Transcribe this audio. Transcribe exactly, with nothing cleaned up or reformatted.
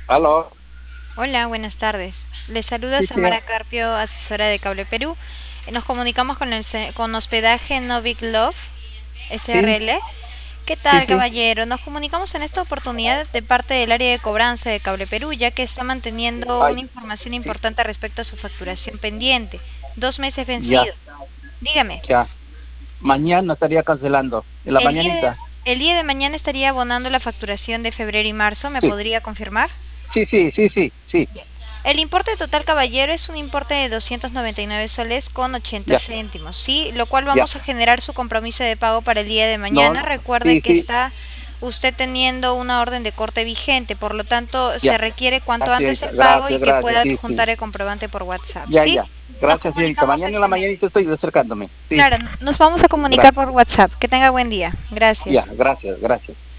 Aló, Hola, buenas tardes. Les saluda sí, sí, Samara Carpio, asesora de Cable Perú. Eh, Nos comunicamos con el se- con hospedaje Novik Love sí, S R L. ¿Qué sí, tal, sí, caballero? Nos comunicamos en esta oportunidad de parte del área de cobranza de Cable Perú, ya que está manteniendo ay, una información sí, importante respecto a su facturación pendiente. Dos meses ya, vencido. Dígame, ya. Mañana estaría cancelando, en la el día de, mañanita. el día de mañana estaría abonando la facturación de febrero y marzo. ¿Me Sí, podría confirmar? sí, sí, sí, sí, sí, El importe total, caballero, es un importe de doscientos noventa y nueve soles con ochenta ya, céntimos, ¿sí? Lo cual ya. vamos a generar su compromiso de pago para el día de No, mañana. Recuerde sí, que sí, está usted teniendo una orden de corte vigente, por lo tanto se ya. requiere cuanto Gracias, antes señorita, el pago y gracias, que gracias, pueda sí, sí. adjuntar el comprobante por WhatsApp, Ya, ¿sí? ya. Nos Gracias, señorita. comunicamos Mañana en la felizmente. mañanita estoy acercándome. Sí, Claro, nos vamos a comunicar gracias. por WhatsApp. Que tenga buen día. Ya, Gracias. gracias, gracias.